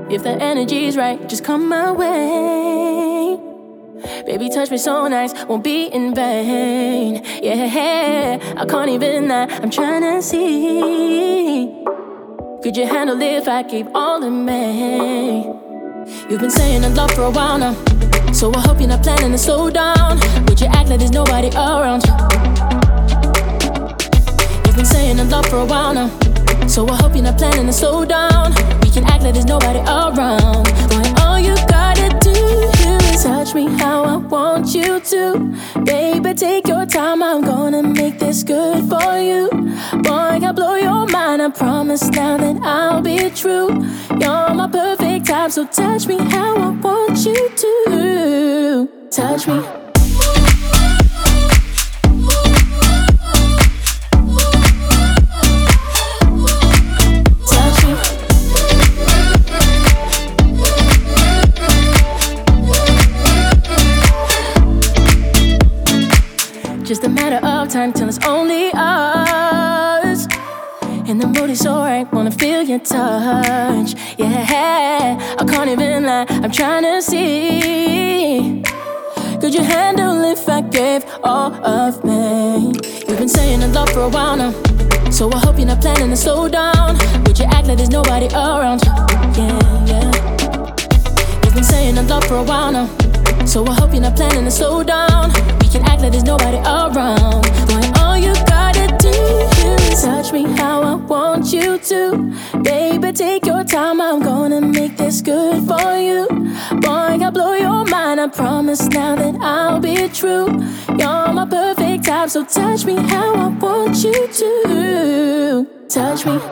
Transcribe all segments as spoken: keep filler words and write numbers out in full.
If the energy's right, just come my way. Baby, touch me so nice, won't be in vain. Yeah, I can't even lie, I'm tryna see. Could you handle it if I gave all of me? You've been saying I love for a while now, so I hope you're not planning to slow down. Would you act like there's nobody around? You've been saying I love for a while now, so I hope you're not planning to slow down. We can act like there's nobody around. Boy, all you gotta do is touch me how I want you to. Baby, take your time, I'm gonna make this good for you. Boy, I'll blow your mind, I promise now that I'll be true. You're my perfect type, so touch me how I want you to. Touch me. Just a matter of time till it's only us. And the mood is so right, wanna feel your touch. Yeah, I can't even lie, I'm tryna see. Could you handle if I gave all of me? You've been saying I love for a while now, so I hope you're not planning to slow down. Would you act like there's nobody around? Yeah, yeah. You've been saying I love for a while now, so I hope you're not planning to slow down. We can act like there's nobody around. Boy, all you gotta do is touch me how I want you to. Baby, take your time, I'm gonna make this good for you. Boy, I'll blow your mind, I promise now that I'll be true. You're my perfect type, so touch me how I want you to. Touch me.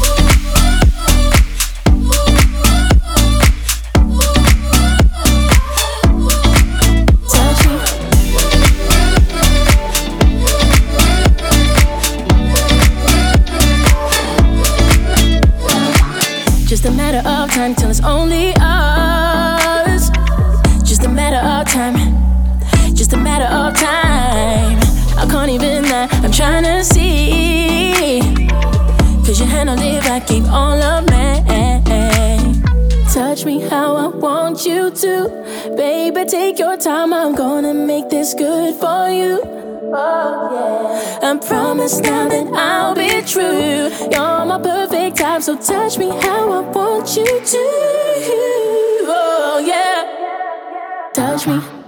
Just a matter of time till it's only us. Just a matter of time. Just a matter of time. I can't even lie, I'm tryna see. Cause you handle it if I keep all of me. Touch me how I want you to. Baby, take your time, I'm gonna make this good for you. Oh, yeah. I promise now that I'll be true. You're my perfect type, so touch me how I want you to. Oh, yeah. Touch me.